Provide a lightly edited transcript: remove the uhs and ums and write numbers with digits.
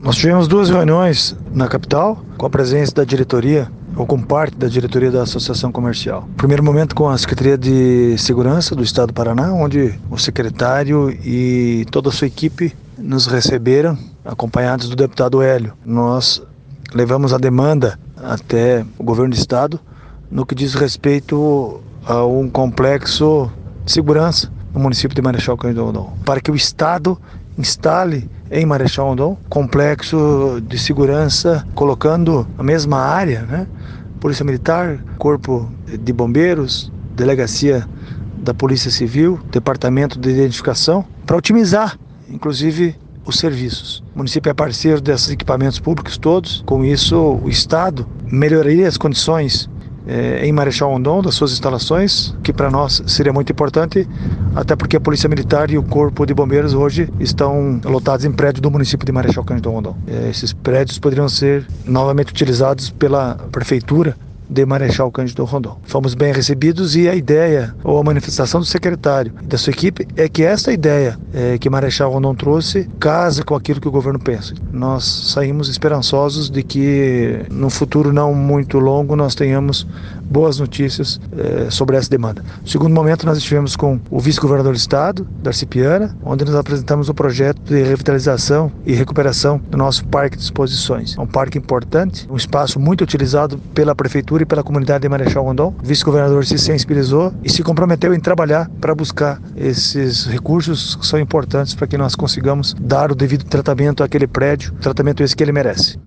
Nós tivemos 2 reuniões na capital, com a presença da diretoria, ou com parte da diretoria da Associação Comercial. Primeiro momento com a Secretaria de Segurança do Estado do Paraná, onde o secretário e toda a sua equipe nos receberam, acompanhados do deputado Hélio. Nós levamos a demanda até o governo do estado no que diz respeito a um complexo de segurança no município de Marechal Cândido Rondon, para que o estado instale em Marechal Rondon complexo de segurança, colocando a mesma área, né? Polícia Militar, Corpo de Bombeiros, Delegacia da Polícia Civil, Departamento de Identificação, para otimizar, inclusive, os serviços. O município é parceiro desses equipamentos públicos todos. Com isso, o Estado melhoraria as condições em Marechal Rondon, das suas instalações, que para nós seria muito importante, até porque a Polícia Militar e o Corpo de Bombeiros hoje estão lotados em prédio do município de Marechal Cândido Rondon. Esses prédios poderiam ser novamente utilizados pela Prefeitura de Marechal Cândido Rondon. Fomos bem recebidos e a ideia, ou a manifestação do secretário e da sua equipe, é que essa ideia que Marechal Rondon trouxe casa com aquilo que o governo pensa. Nós saímos esperançosos de que no futuro não muito longo nós tenhamos boas notícias sobre essa demanda. No segundo momento nós estivemos com o vice-governador do estado, Darcy Piana, onde nós apresentamos o projeto de revitalização e recuperação do nosso parque de exposições. É um parque importante, um espaço muito utilizado pela prefeitura e pela comunidade de Marechal Rondon. O vice-governador se sensibilizou e se comprometeu em trabalhar para buscar esses recursos que são importantes para que nós consigamos dar o devido tratamento àquele prédio, tratamento esse que ele merece.